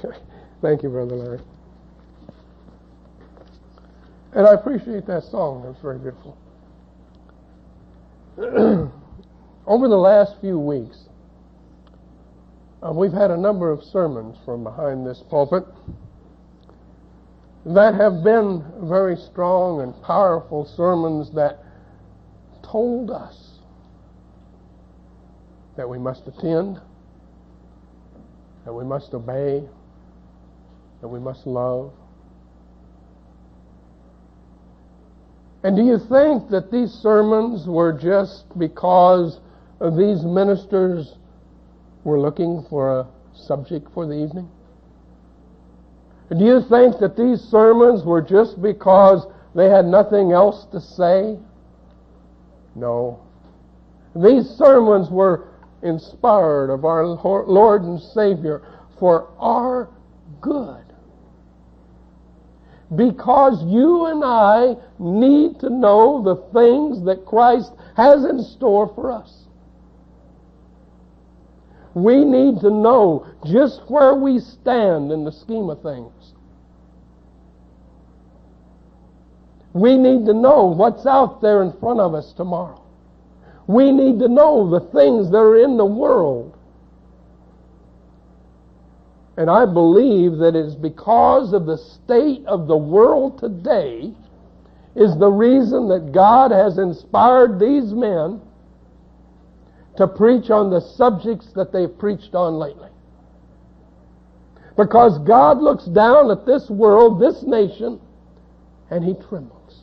Thank you, Brother Larry. And I appreciate that song. That's very beautiful. Over the last few weeks, we've had a number of sermons from behind this pulpit that have been very strong and powerful sermons that told us that we must attend, that we must obey, that we must love. And do you think that these sermons were just because these ministers were looking for a subject for the evening? Do you think that these sermons were just because they had nothing else to say? No. These sermons were inspired of our Lord and Savior for our good. Because you and I need to know the things that Christ has in store for us. We need to know just where we stand in the scheme of things. We need to know what's out there in front of us tomorrow. We need to know the things that are in the world. And I believe that it's because of the state of the world today is the reason that God has inspired these men to preach on the subjects that they've preached on lately. Because God looks down at this world, this nation, and He trembles.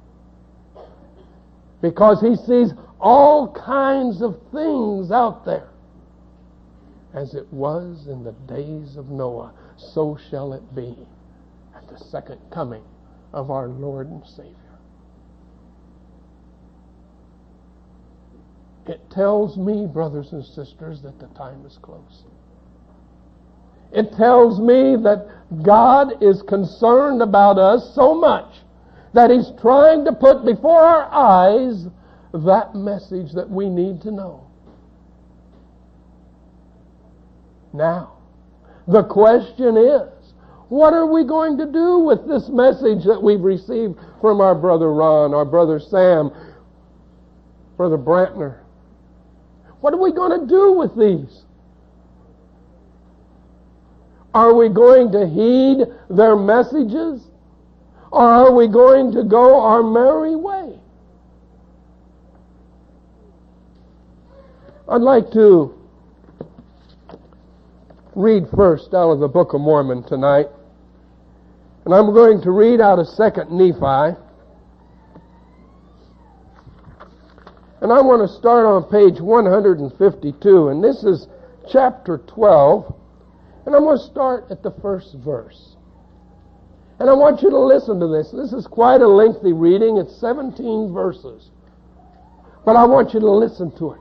Because He sees all kinds of things out there. As it was in the days of Noah, so shall it be at the second coming of our Lord and Savior. It tells me, brothers and sisters, that the time is close. It tells me that God is concerned about us so much that He's trying to put before our eyes that message that we need to know. Now, the question is, what are we going to do with this message that we've received from our brother Ron, our brother Sam, brother Brantner? What are we going to do with these? Are we going to heed their messages? Or are we going to go our merry way? I'd like to read first out of the Book of Mormon tonight. And I'm going to read out of 2 Nephi. And I want to start on page 152. And this is chapter 12. And I'm going to start at the first verse. And I want you to listen to this. This is quite a lengthy reading. It's 17 verses. But I want you to listen to it.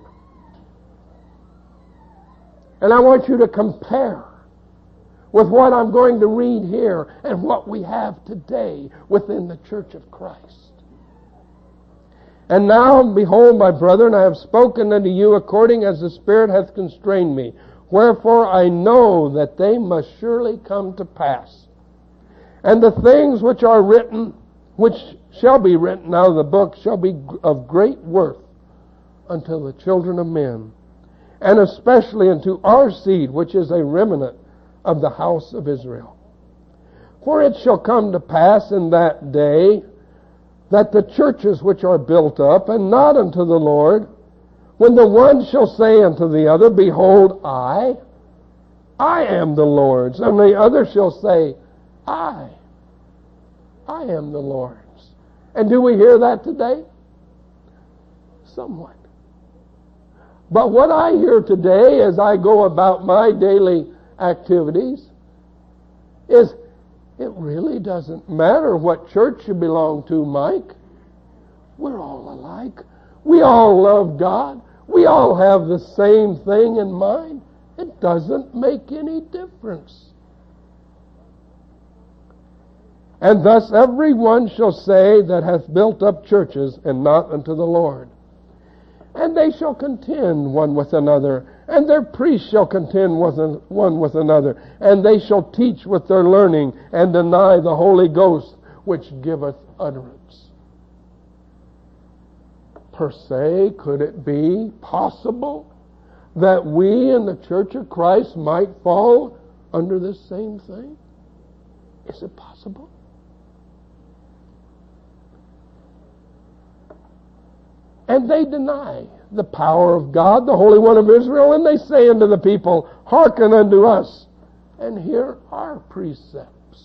And I want you to compare with what I'm going to read here and what we have today within the Church of Christ. And now, behold, my brethren, I have spoken unto you according as the Spirit hath constrained me. Wherefore I know that they must surely come to pass. And the things which are written, which shall be written out of the book, shall be of great worth unto the children of men, and especially unto our seed, which is a remnant of the house of Israel. For it shall come to pass in that day that the churches which are built up, and not unto the Lord, when the one shall say unto the other, Behold, I am the Lord's, and the other shall say, I am the Lord's. And do we hear that today? Somewhat. But what I hear today as I go about my daily activities is it really doesn't matter what church you belong to, Mike. We're all alike. We all love God. We all have the same thing in mind. It doesn't make any difference. And thus every one shall say that hath built up churches and not unto the Lord. And they shall contend one with another, And their priests shall contend one with another, and they shall teach with their learning, and deny the Holy Ghost, which giveth utterance. Per se, could it be possible that we in the Church of Christ might fall under this same thing? Is it possible? And they deny the power of God, the Holy One of Israel, and they say unto the people, hearken unto us, and hear our precepts.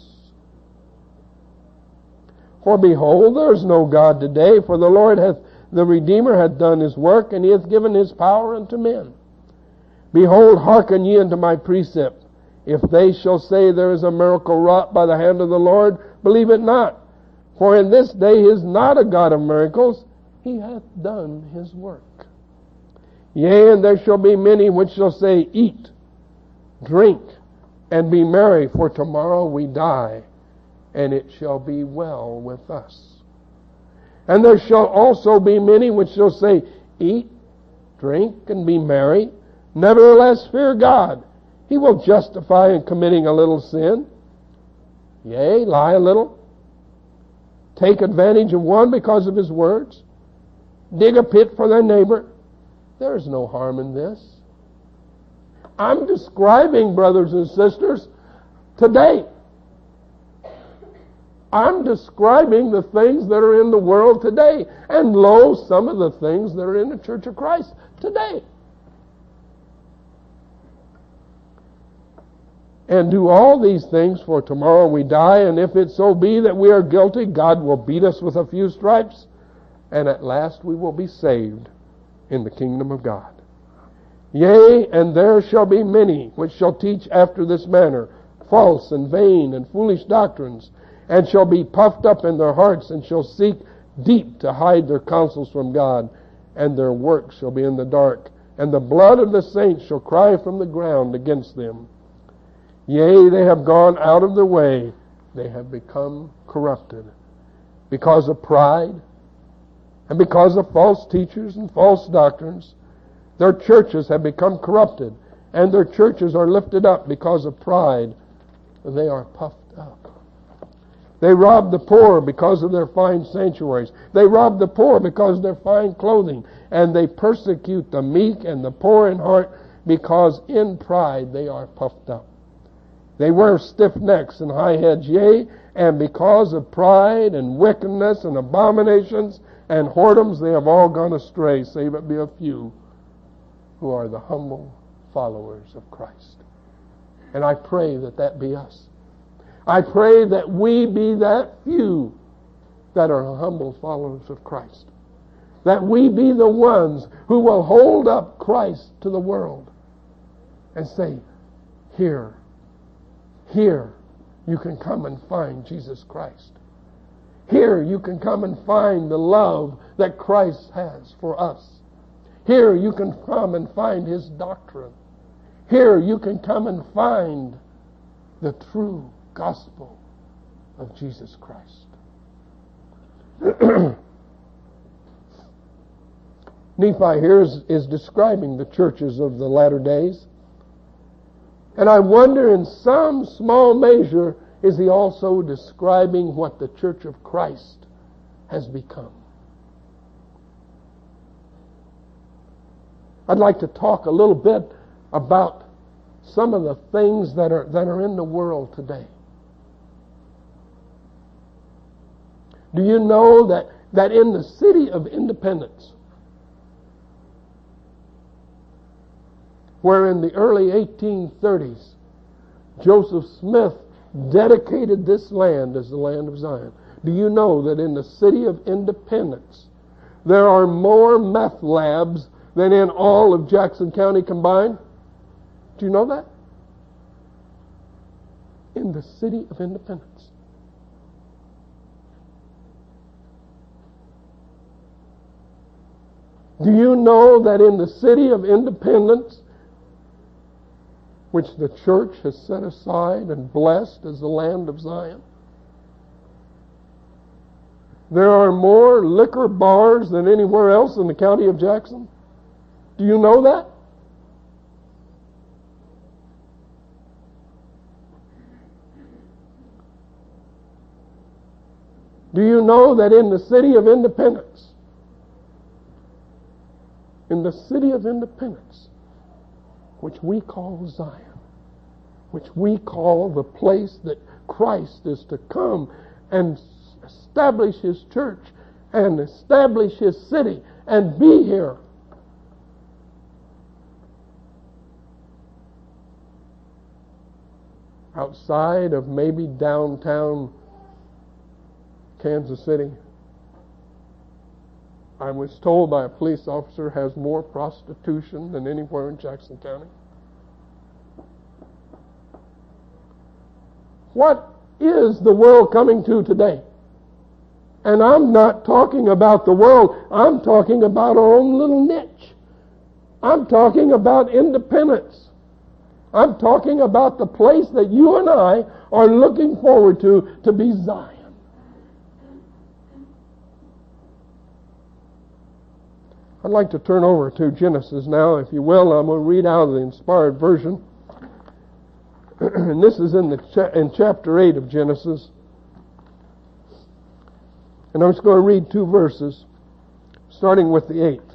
For behold, there is no God today, for the Redeemer hath done his work, and he hath given his power unto men. Behold, hearken ye unto my precept. If they shall say there is a miracle wrought by the hand of the Lord, believe it not. For in this day he is not a God of miracles, he hath done his work. Yea, and there shall be many which shall say, eat, drink, and be merry, for tomorrow we die, and it shall be well with us. And there shall also be many which shall say, eat, drink, and be merry, nevertheless fear God. He will justify in committing a little sin. Yea, lie a little. Take advantage of one because of his words. Dig a pit for their neighbor. There is no harm in this. I'm describing, brothers and sisters, today. I'm describing the things that are in the world today. And lo, some of the things that are in the Church of Christ today. And do all these things, for tomorrow we die, and if it so be that we are guilty, God will beat us with a few stripes, and at last we will be saved in the kingdom of God. Yea, and there shall be many which shall teach after this manner, false and vain and foolish doctrines, and shall be puffed up in their hearts, and shall seek deep to hide their counsels from God, and their works shall be in the dark, and the blood of the saints shall cry from the ground against them. Yea, they have gone out of the way, they have become corrupted, because of pride, and because of false teachers and false doctrines. Their churches have become corrupted, and their churches are lifted up because of pride, and they are puffed up. They rob the poor because of their fine sanctuaries. They rob the poor because of their fine clothing, and they persecute the meek and the poor in heart, because in pride they are puffed up. They wear stiff necks and high heads, yea, and because of pride and wickedness and abominations and whoredoms, they have all gone astray, save it be a few who are the humble followers of Christ. And I pray that that be us. I pray that we be that few that are humble followers of Christ. That we be the ones who will hold up Christ to the world and say, here you can come and find Jesus Christ. Here you can come and find the love that Christ has for us. Here you can come and find his doctrine. Here you can come and find the true gospel of Jesus Christ. Nephi here is describing the churches of the latter days. And I wonder, in some small measure, is he also describing what the Church of Christ has become? I'd like to talk a little bit about some of the things that are in the world today. Do you know that in the city of Independence, where in the early 1830s, Joseph Smith dedicated this land as the land of Zion. Do you know that in the city of Independence, there are more meth labs than in all of Jackson County combined? Do you know that? In the city of Independence. Do you know that in the city of Independence, which the church has set aside and blessed as the land of Zion, there are more liquor bars than anywhere else in the county of Jackson? Do you know that? Do you know that in the city of Independence, which we call Zion, which we call the place that Christ is to come and establish His church and establish His city and be here, outside of maybe downtown Kansas City, I was told by a police officer, has more prostitution than anywhere in Jackson County. What is the world coming to today? And I'm not talking about the world. I'm talking about our own little niche. I'm talking about independence. I'm talking about the place that you and I are looking forward to be Zion. I'd like to turn over to Genesis now, if you will. I'm going to read out of the inspired version. And this is in chapter 8 of Genesis. And I'm just going to read 2 verses, starting with the 8th.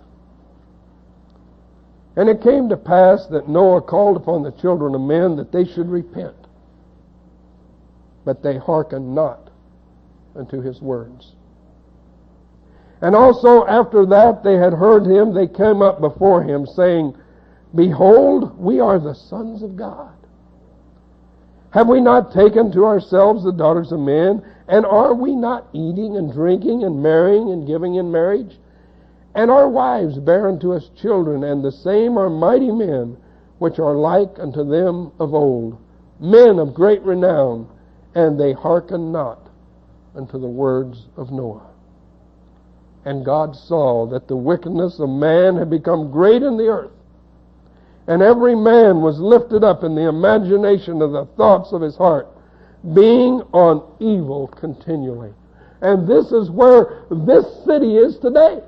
And it came to pass that Noah called upon the children of men that they should repent. But they hearkened not unto his words. And also after that they had heard him, they came up before him, saying, Behold, we are the sons of God. Have we not taken to ourselves the daughters of men? And are we not eating and drinking and marrying and giving in marriage? And our wives bear unto us children, and the same are mighty men, which are like unto them of old, men of great renown, and they hearken not unto the words of Noah. And God saw that the wickedness of man had become great in the earth, and every man was lifted up in the imagination of the thoughts of his heart, being on evil continually. And this is where this city is today.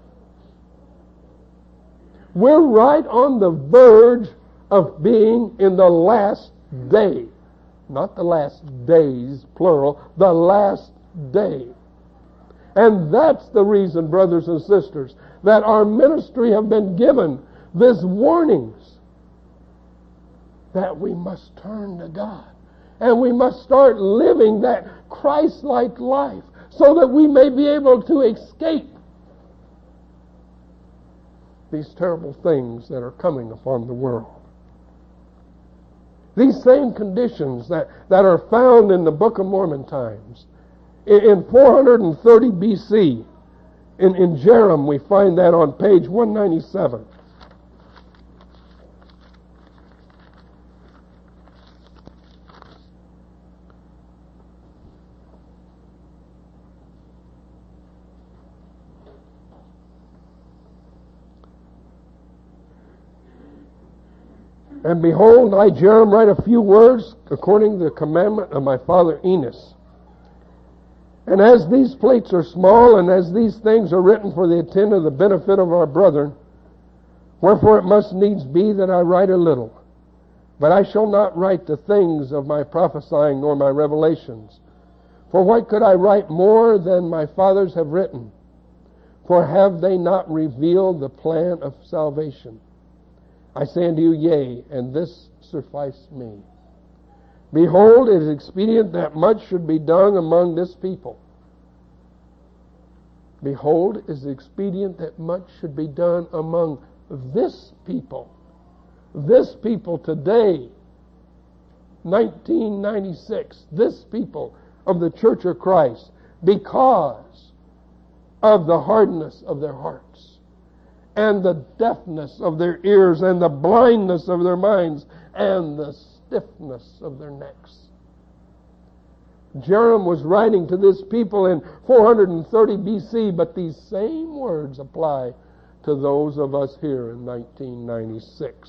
We're right on the verge of being in the last day. Not the last days, plural, the last day. And that's the reason, brothers and sisters, that our ministry have been given this warnings that we must turn to God. And we must start living that Christ-like life so that we may be able to escape these terrible things that are coming upon the world. These same conditions that are found in the Book of Mormon times. In 430 BC, in Jerem, we find that on page 197. And behold, I, Jerem, write a few words according to the commandment of my father Enos. And as these plates are small, and as these things are written for the intent of the benefit of our brethren, wherefore it must needs be that I write a little. But I shall not write the things of my prophesying nor my revelations. For what could I write more than my fathers have written? For have they not revealed the plan of salvation? I say unto you, yea, and this sufficed me. Behold, it is expedient that much should be done among this people. Behold, it is expedient that much should be done among this people. This people today, 1996, this people of the Church of Christ, because of the hardness of their hearts, and the deafness of their ears, and the blindness of their minds, and the stiffness of their necks. Jerem was writing to this people in 430 BC, but these same words apply to those of us here in 1996.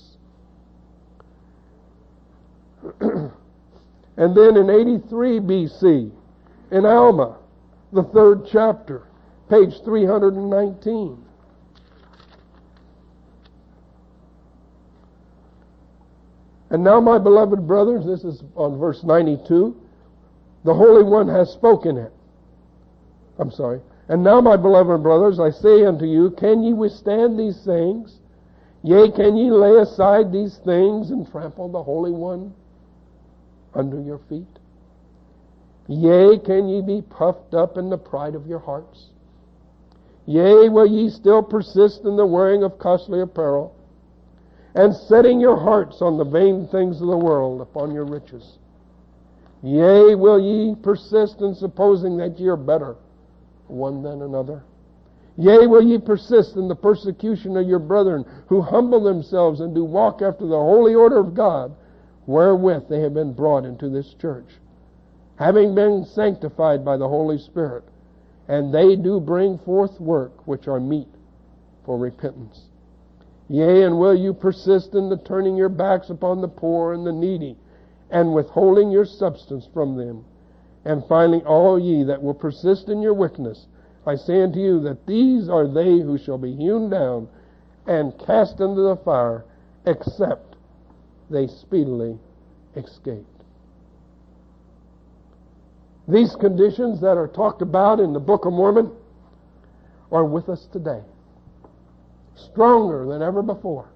And then in 83 BC, in Alma, the 3rd chapter, page 319. And now, my beloved brothers, this is on verse 92, the Holy One has spoken it. And now, my beloved brothers, I say unto you, can ye withstand these things? Yea, can ye lay aside these things and trample the Holy One under your feet? Yea, can ye be puffed up in the pride of your hearts? Yea, will ye still persist in the wearing of costly apparel, and setting your hearts on the vain things of the world, upon your riches? Yea, will ye persist in supposing that ye are better one than another? Yea, will ye persist in the persecution of your brethren, who humble themselves and do walk after the holy order of God, wherewith they have been brought into this church, having been sanctified by the Holy Spirit, and they do bring forth work which are meet for repentance. Yea, and will you persist in the turning your backs upon the poor and the needy, and withholding your substance from them? And finally, all ye that will persist in your wickedness, I say unto you that these are they who shall be hewn down and cast into the fire, except they speedily escape. These conditions that are talked about in the Book of Mormon are with us today, stronger than ever before,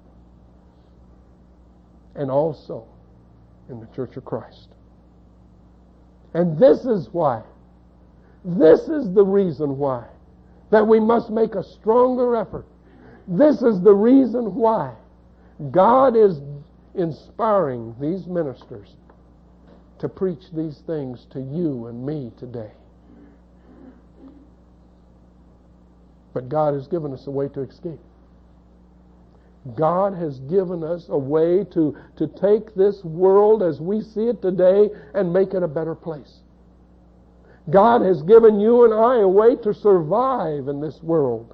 and also in the Church of Christ. And this is why, this is the reason why, that we must make a stronger effort. This is the reason why God is inspiring these ministers to preach these things to you and me today. But God has given us a way to escape. God has given us a way to take this world as we see it today and make it a better place. God has given you and I a way to survive in this world.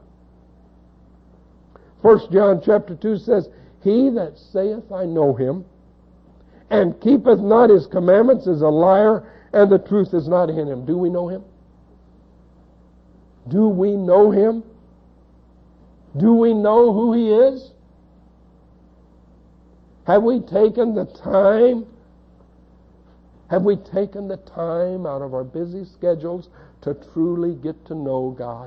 1 John chapter 2 says, He that saith, I know him, and keepeth not his commandments is a liar, and the truth is not in him. Do we know him? Do we know him? Do we know who he is? Have we taken the time? Have we taken the time out of our busy schedules to truly get to know God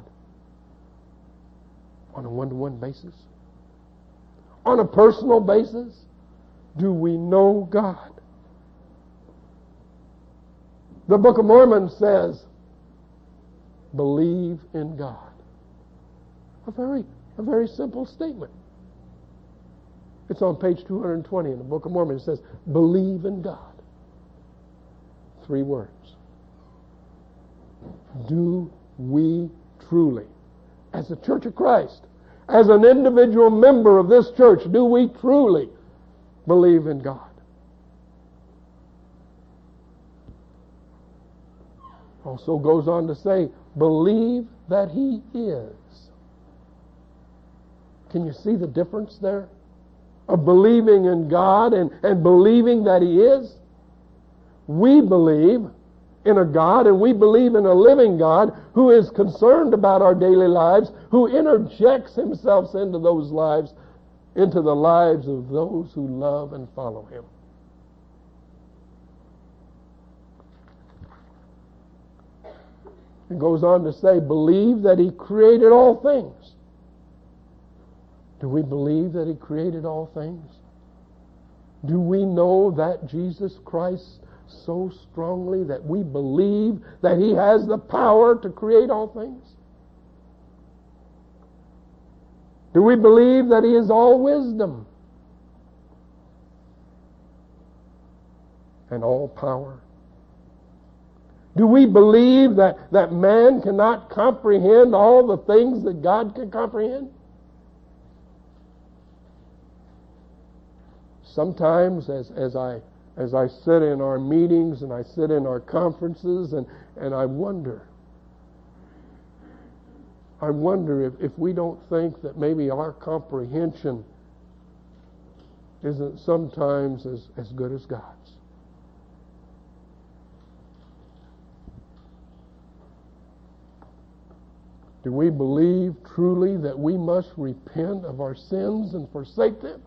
on a one-to-one basis? On a personal basis? Do we know God? The Book of Mormon says, believe in God. A very simple statement. It's on page 220 in the Book of Mormon. It says, believe in God. 3 words. Do we truly, as the Church of Christ, as an individual member of this church, do we truly believe in God? Also goes on to say, believe that He is. Can you see the difference there? Of believing in God and believing that He is. We believe in a God, and we believe in a living God who is concerned about our daily lives, who interjects Himself into those lives, into the lives of those who love and follow Him. It goes on to say, believe that He created all things. Do we believe that He created all things? Do we know that Jesus Christ so strongly that we believe that He has the power to create all things? Do we believe that He is all wisdom and all power? Do we believe that man cannot comprehend all the things that God can comprehend? Sometimes as I sit in our meetings and I sit in our conferences and I wonder if we don't think that maybe our comprehension isn't sometimes as good as God's. Do we believe truly that we must repent of our sins and forsake them?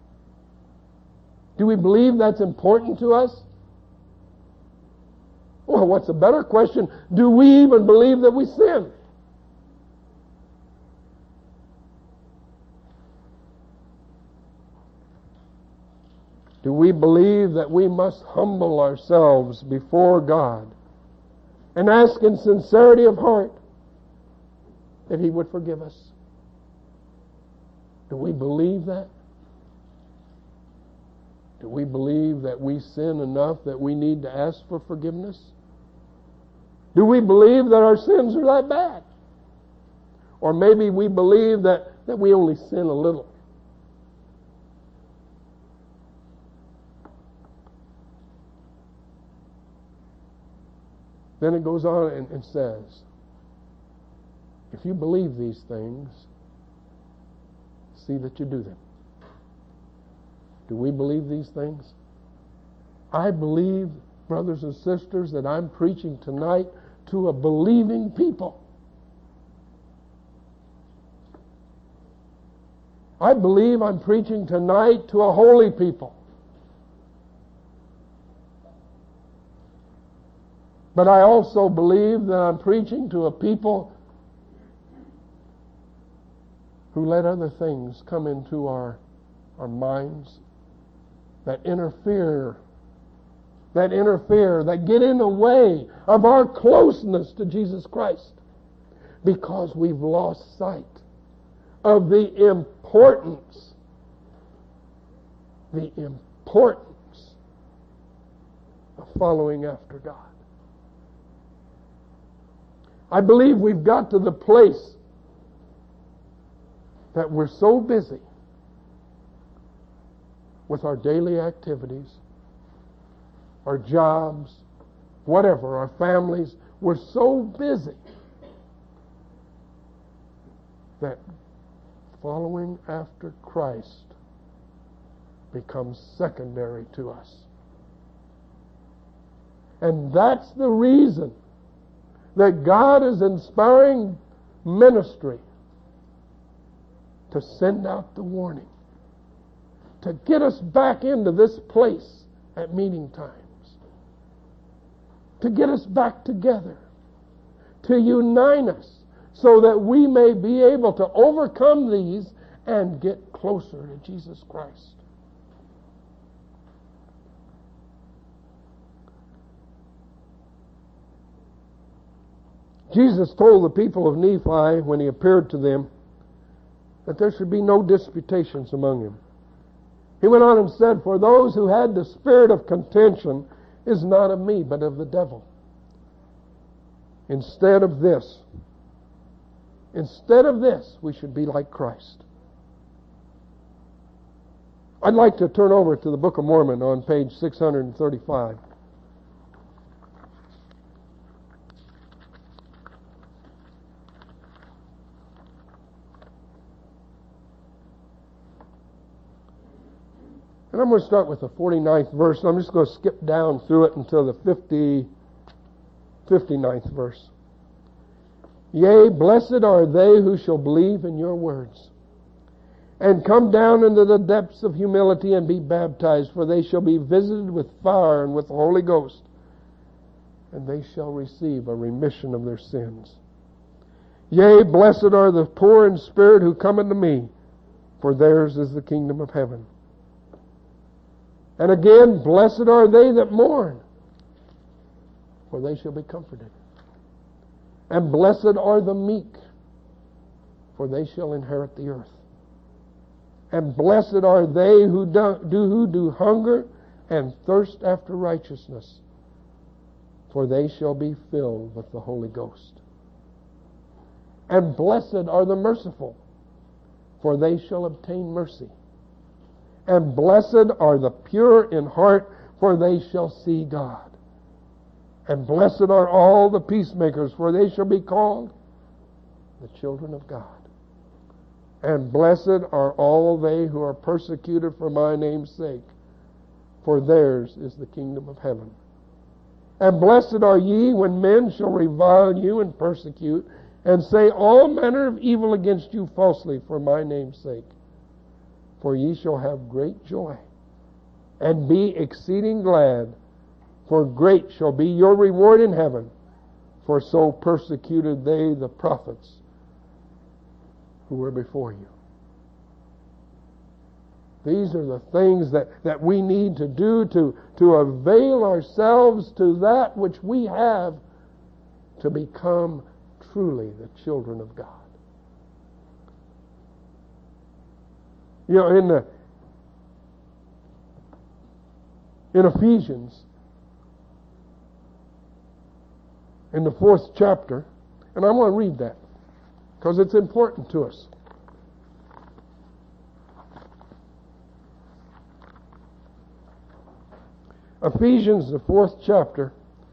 Do we believe that's important to us? Well, what's a better question? Do we even believe that we sin? Do we believe that we must humble ourselves before God and ask in sincerity of heart that He would forgive us? Do we believe that? Do we believe that we sin enough that we need to ask for forgiveness? Do we believe that our sins are that bad? Or maybe we believe that we only sin a little. Then it goes on and says, if you believe these things, see that you do them. Do we believe these things? I believe, brothers and sisters, that I'm preaching tonight to a believing people. I believe I'm preaching tonight to a holy people. But I also believe that I'm preaching to a people who let other things come into our minds that interfere, that get in the way of our closeness to Jesus Christ, because we've lost sight of the importance of following after God. I believe we've got to the place that we're so busy with our daily activities, our jobs, whatever, our families. We're so busy that following after Christ becomes secondary to us. And that's the reason that God is inspiring ministry to send out the warning, to get us back into this place at meeting times, to get us back together, to unite us so that we may be able to overcome these and get closer to Jesus Christ. Jesus told the people of Nephi when He appeared to them that there should be no disputations among them. He went on and said, "For those who had the spirit of contention is not of me, but of the devil." Instead of this, we should be like Christ. I'd like to turn over to the Book of Mormon on page 635. And I'm going to start with the 49th verse. I'm just going to skip down through it until the 59th verse. Yea, blessed are they who shall believe in your words, and come down into the depths of humility and be baptized, for they shall be visited with fire and with the Holy Ghost, and they shall receive a remission of their sins. Yea, blessed are the poor in spirit who come unto me, for theirs is the kingdom of heaven. And again, blessed are they that mourn, for they shall be comforted. And blessed are the meek, for they shall inherit the earth. And blessed are they who do hunger and thirst after righteousness, for they shall be filled with the Holy Ghost. And blessed are the merciful, for they shall obtain mercy. And blessed are the pure in heart, for they shall see God. And blessed are all the peacemakers, for they shall be called the children of God. And blessed are all they who are persecuted for my name's sake, for theirs is the kingdom of heaven. And blessed are ye when men shall revile you and persecute, and say all manner of evil against you falsely for my name's sake. For ye shall have great joy, and be exceeding glad, For great shall be your reward in heaven, for so persecuted they the prophets who were before you. These are the things that we need to do to avail ourselves to that which we have to become truly the children of God. You know, in Ephesians, in the 4th chapter, and I want to read that because it's important to us. Ephesians, the 4th chapter,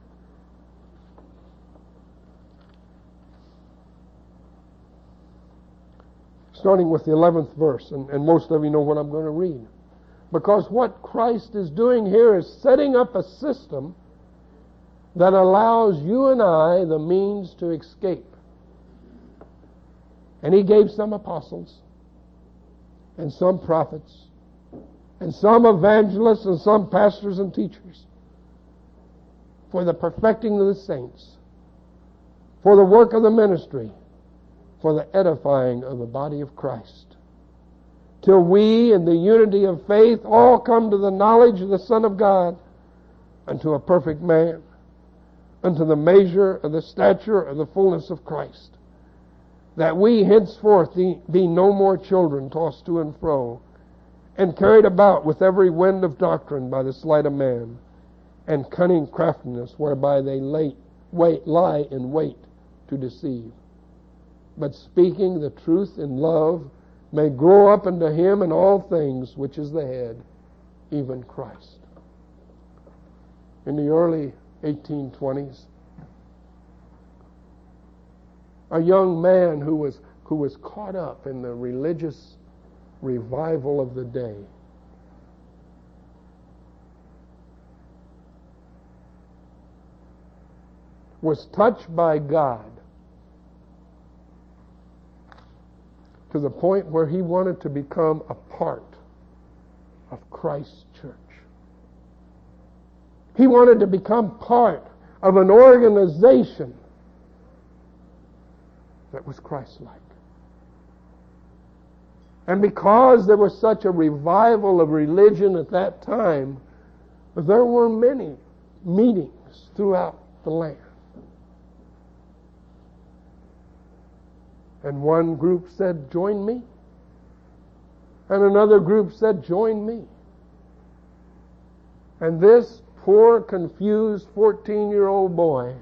starting with the 11th verse, and most of you know what I'm going to read. Because what Christ is doing here is setting up a system that allows you and I the means to escape. And He gave some apostles, and some prophets, and some evangelists, and some pastors and teachers, for the perfecting of the saints, for the work of the ministry, for the edifying of the body of Christ, till we, in the unity of faith, all come to the knowledge of the Son of God, unto a perfect man, unto the measure of the stature of the fullness of Christ, that we henceforth be no more children tossed to and fro, and carried about with every wind of doctrine by the sleight of man, and cunning craftiness, whereby they lie in wait to deceive. But speaking the truth in love, may grow up unto Him in all things, which is the head, even Christ. In the early 1820s, a young man who was caught up in the religious revival of the day was touched by God to the point where he wanted to become a part of Christ's church. He wanted to become part of an organization that was Christ-like. And because there was such a revival of religion at that time, there were many meetings throughout the land. And one group said, "Join me." And another group said, "Join me." And this poor, confused 14-year-old boy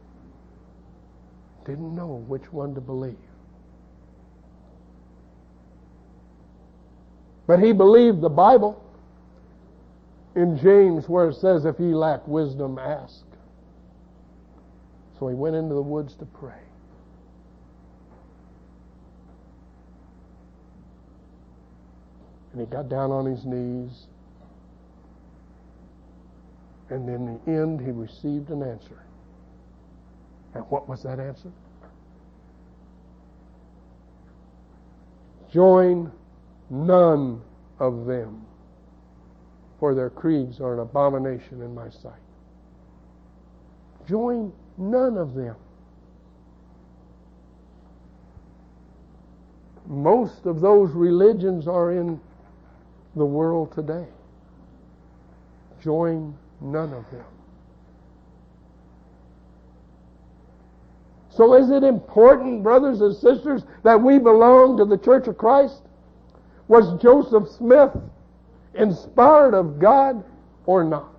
didn't know which one to believe. But he believed the Bible in James, where it says, "If ye lack wisdom, ask." So he went into the woods to pray. And he got down on his knees. And in the end, he received an answer. And what was that answer? Join none of them, for their creeds are an abomination in my sight. Join none of them. Most of those religions are in the world today. Join none of them. So is it important, brothers and sisters, that we belong to the Church of Christ? Was Joseph Smith inspired of God or not?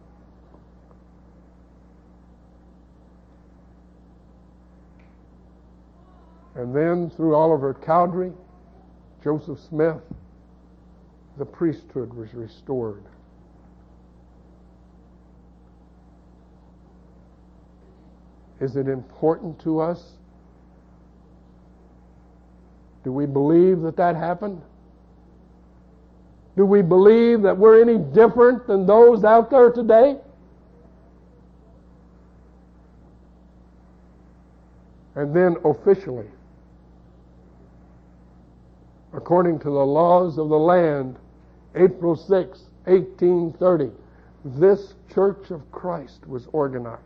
And then through Oliver Cowdery, Joseph Smith, the priesthood was restored. Is it important to us? Do we believe that that happened? Do we believe that we're any different than those out there today? And then officially, according to the laws of the land, April 6, 1830, this church of Christ was organized.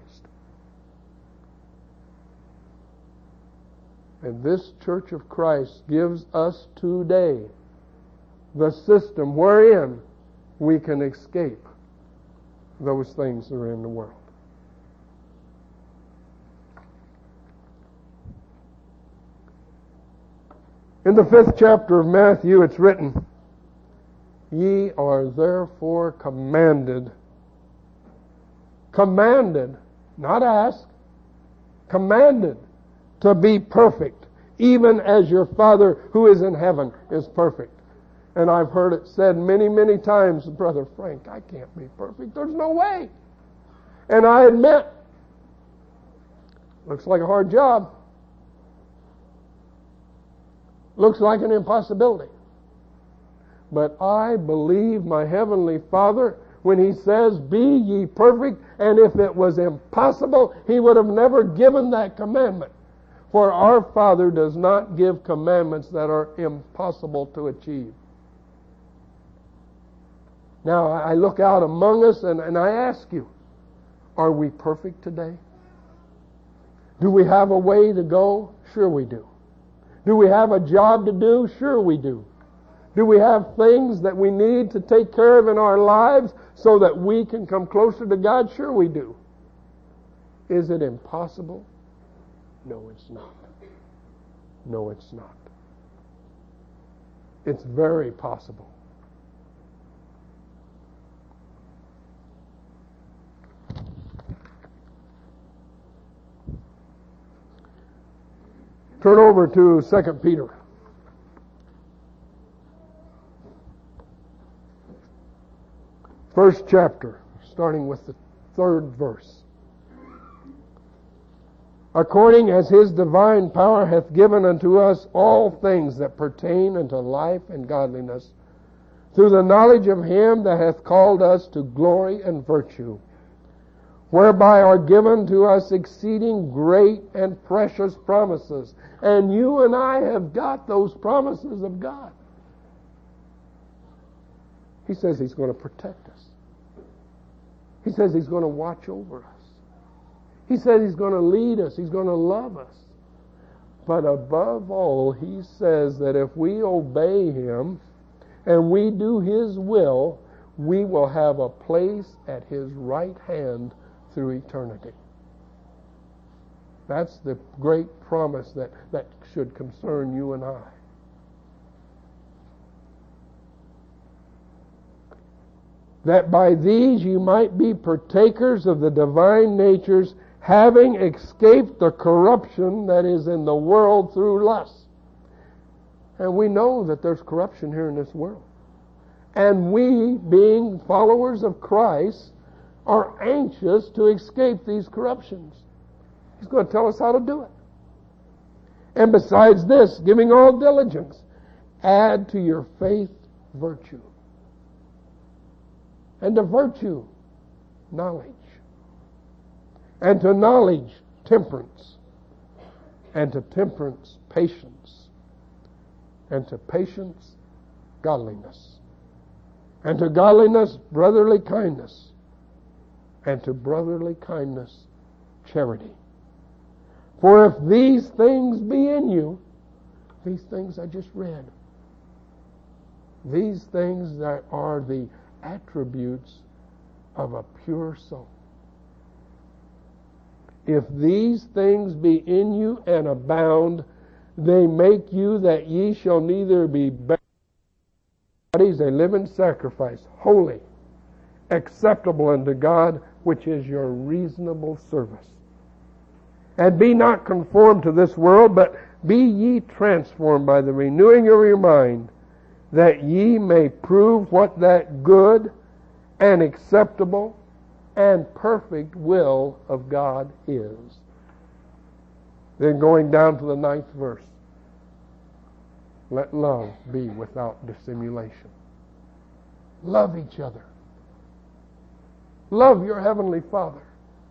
And this church of Christ gives us today the system wherein we can escape those things that are in the world. In the 5th chapter of Matthew, it's written, "Ye are therefore commanded," not asked, commanded to be perfect, even as your Father who is in heaven is perfect. And I've heard it said many, many times, Brother Frank, I can't be perfect. There's no way. And I admit, looks like a hard job. Looks like an impossibility. But I believe my Heavenly Father when He says, "Be ye perfect," and if it was impossible, He would have never given that commandment. For our Father does not give commandments that are impossible to achieve. Now, I look out among us and I ask you, are we perfect today? Do we have a way to go? Sure we do. Do we have a job to do? Sure we do. Do we have things that we need to take care of in our lives so that we can come closer to God? Sure we do. Is it impossible? No, it's not. No, it's not. It's very possible. Turn over to 2 Peter. First chapter, starting with the 3rd verse. "According as His divine power hath given unto us all things that pertain unto life and godliness, through the knowledge of Him that hath called us to glory and virtue, whereby are given to us exceeding great and precious promises." And you and I have got those promises of God. He says He's going to protect us. He says He's going to watch over us. He says He's going to lead us. He's going to love us. But above all, He says that if we obey Him and we do His will, we will have a place at His right hand through eternity. That's the great promise that should concern you and I. That by these you might be partakers of the divine natures, having escaped the corruption that is in the world through lust. And we know that there's corruption here in this world. And we, being followers of Christ, are anxious to escape these corruptions. He's going to tell us how to do it. And besides this, giving all diligence, add to your faith virtue. And to virtue, knowledge. And to knowledge, temperance. And to temperance, patience. And to patience, godliness. And to godliness, brotherly kindness. And to brotherly kindness, charity. For if these things be in you, these things I just read, these things that are the attributes of a pure soul. If these things be in you and abound, they make you that ye shall neither be bodies a living sacrifice, holy, acceptable unto God, which is your reasonable service. And be not conformed to this world, but be ye transformed by the renewing of your mind, that ye may prove what that good and acceptable and perfect will of God is. Then going down to the 9th verse. Let love be without dissimulation. Love each other. Love your Heavenly Father.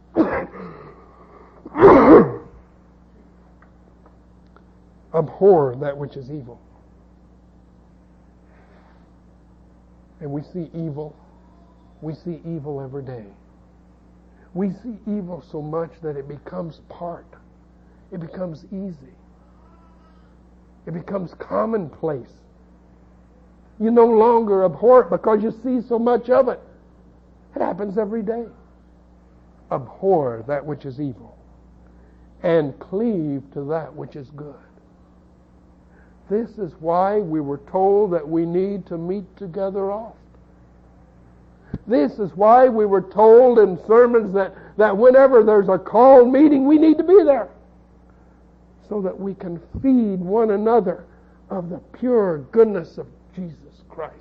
Abhor that which is evil. And we see evil We see evil every day. We see evil so much that it becomes part. It becomes easy. It becomes commonplace. You no longer abhor it because you see so much of it. It happens every day. Abhor that which is evil and cleave to that which is good. This is why we were told that we need to meet together often. This is why we were told in sermons that whenever there's a called meeting, we need to be there, so that we can feed one another of the pure goodness of Jesus Christ.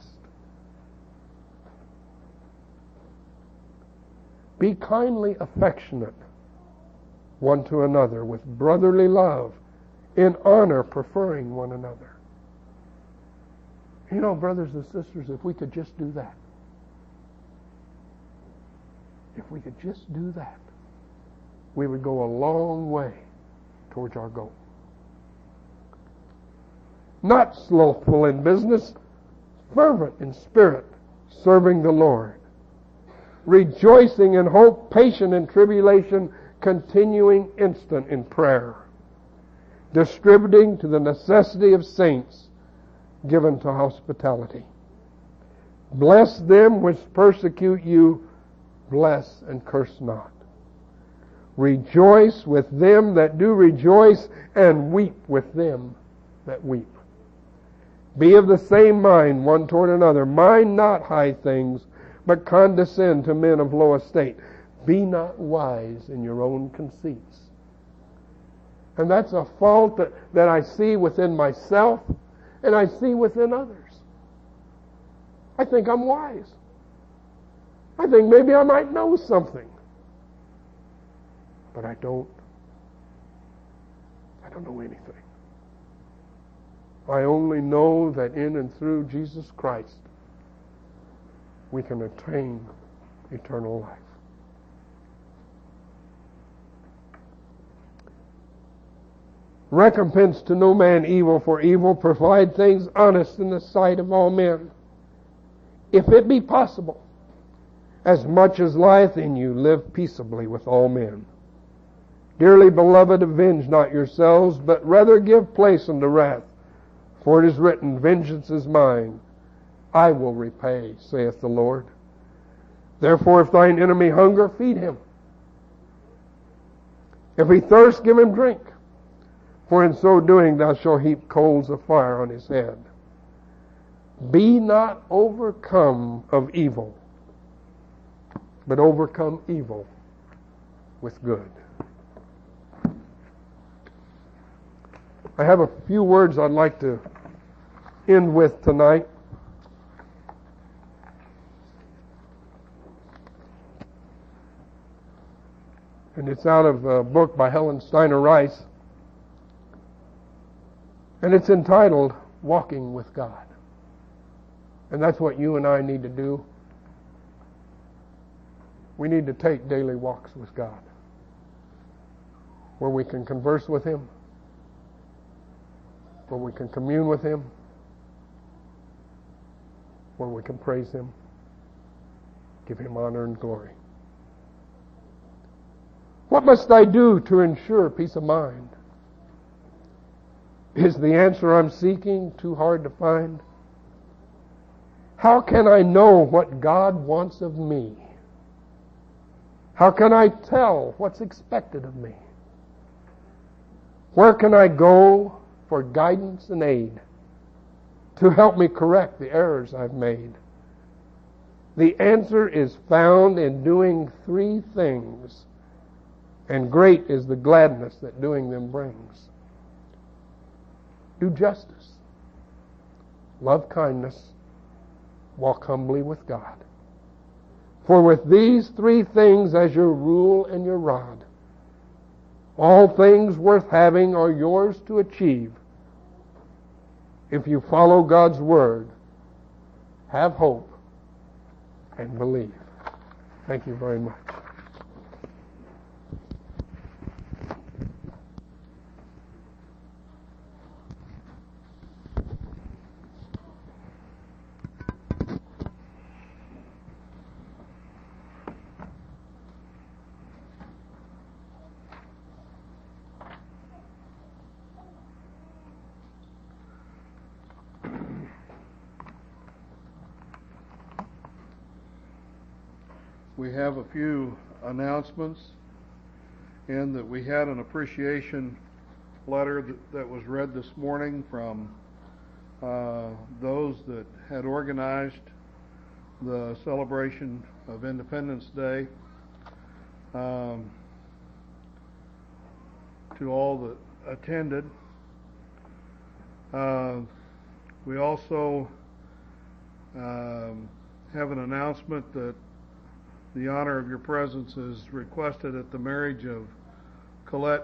Be kindly affectionate one to another with brotherly love, in honor preferring one another. You know, brothers and sisters, if we could just do that, if we could just do that, we would go a long way towards our goal. Not slothful in business, fervent in spirit, serving the Lord, rejoicing in hope, patient in tribulation, continuing instant in prayer, distributing to the necessity of saints, given to hospitality. Bless them which persecute you, bless and curse not. Rejoice with them that do rejoice, and weep with them that weep. Be of the same mind one toward another. Mind not high things, but condescend to men of low estate. Be not wise in your own conceits. And that's a fault that I see within myself and I see within others. I think I'm wise. I think maybe I might know something. But I don't know anything. I only know that in and through Jesus Christ we can attain eternal life. Recompense to no man evil for evil. Provide things honest in the sight of all men. If it be possible, as much as lieth in you, live peaceably with all men. Dearly beloved, avenge not yourselves, but rather give place unto wrath. For it is written, Vengeance is mine, I will repay, saith the Lord. Therefore, if thine enemy hunger, feed him. If he thirst, give him drink. For in so doing thou shalt heap coals of fire on his head. Be not overcome of evil, but overcome evil with good. I have a few words I'd like to end with tonight. And it's out of a book by Helen Steiner Rice. And it's entitled, Walking with God. And that's what you and I need to do. We need to take daily walks with God, where we can converse with Him, where we can commune with Him, where we can praise Him, give Him honor and glory. What must I do to ensure peace of mind? Is the answer I'm seeking too hard to find? How can I know what God wants of me? How can I tell what's expected of me? Where can I go for guidance and aid to help me correct the errors I've made? The answer is found in doing three things, and great is the gladness that doing them brings. Do justice, love kindness, walk humbly with God. For with these three things as your rule and your rod, all things worth having are yours to achieve. If you follow God's word, have hope, and believe. Thank you very much. We have a few announcements in that we had an appreciation letter that was read this morning from those that had organized the celebration of Independence Day. To all that attended. We also have an announcement that the honor of your presence is requested at the marriage of Colette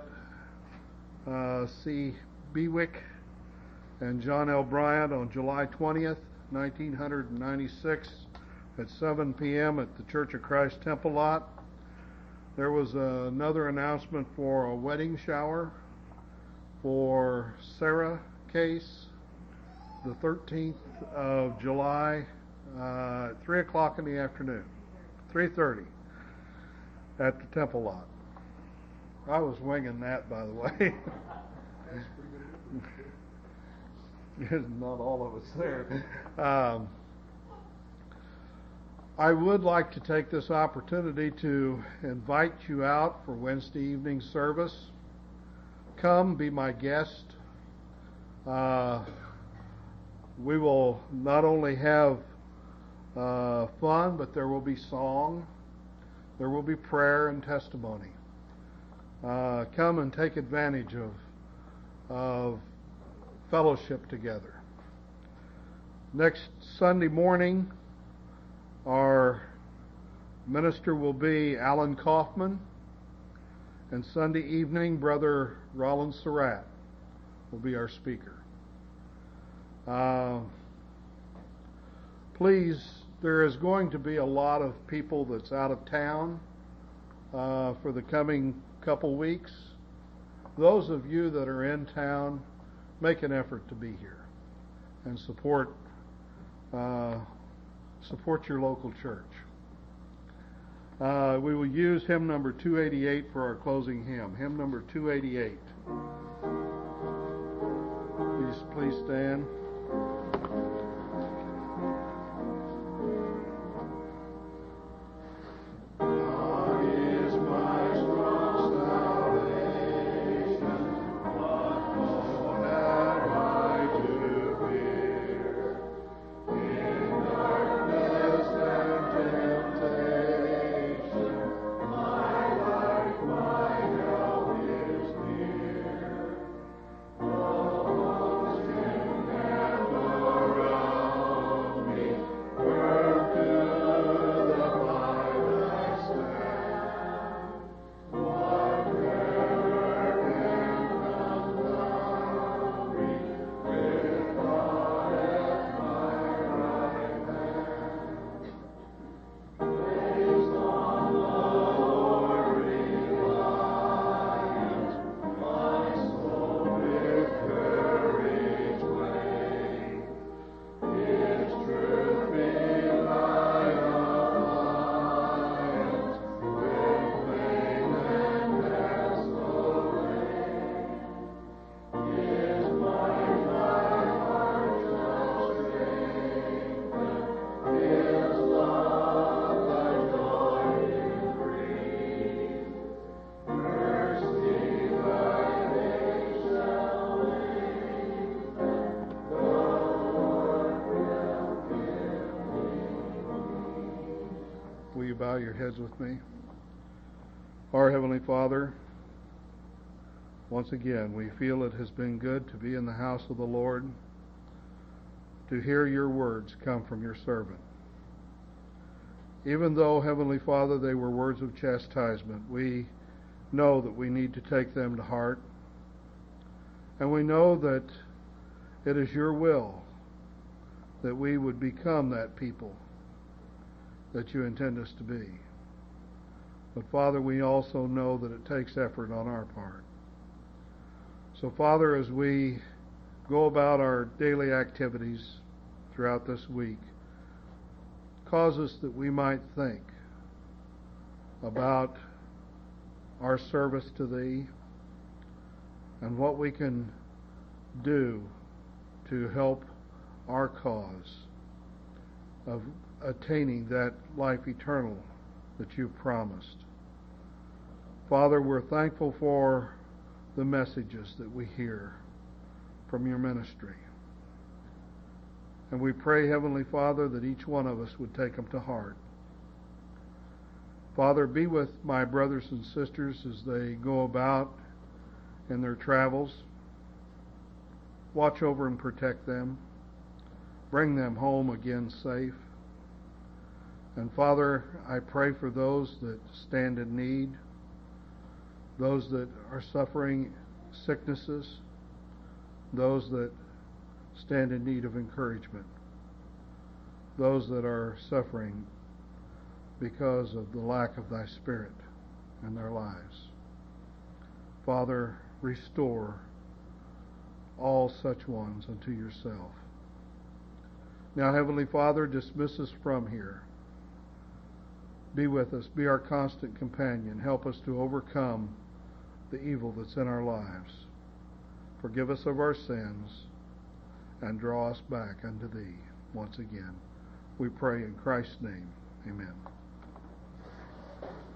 C. Bewick and John L. Bryant on July 20th, 1996 at 7 p.m. at the Church of Christ Temple lot. There was another announcement for a wedding shower for Sarah Case, the 13th of July, 3 o'clock in the afternoon, 3:30 at the Temple lot. I was winging that, by the way. Not all of us there. I would like to take this opportunity to invite you out for Wednesday evening service. Come, be my guest. We will not only have fun, but there will be song, there will be prayer and testimony. Come and take advantage of fellowship together. Next Sunday morning, our minister will be Alan Kaufman, and Sunday evening, Brother Roland Surratt will be our speaker. Please, there is going to be a lot of people that's out of town for the coming couple weeks. Those of you that are in town, make an effort to be here and support your local church. We will use hymn number 288 for our closing hymn. Hymn number 288. Please stand. Bow your heads with me. Our Heavenly Father, once again, we feel it has been good to be in the house of the Lord, to hear your words come from your servant. Even though, Heavenly Father, they were words of chastisement, we know that we need to take them to heart, and we know that it is your will that we would become that people that you intend us to be. But Father, we also know that it takes effort on our part. So Father, as we go about our daily activities throughout this week, cause us that we might think about our service to Thee and what we can do to help our cause of attaining that life eternal that you've promised. Father, we're thankful for the messages that we hear from your ministry. And we pray, Heavenly Father, that each one of us would take them to heart. Father, be with my brothers and sisters as they go about in their travels. Watch over and protect them. Bring them home again safe. And Father, I pray for those that stand in need, those that are suffering sicknesses, those that stand in need of encouragement, those that are suffering because of the lack of thy Spirit in their lives. Father, restore all such ones unto yourself. Now, Heavenly Father, dismiss us from here. Be with us. Be our constant companion. Help us to overcome the evil that's in our lives. Forgive us of our sins and draw us back unto thee once again. We pray in Christ's name. Amen.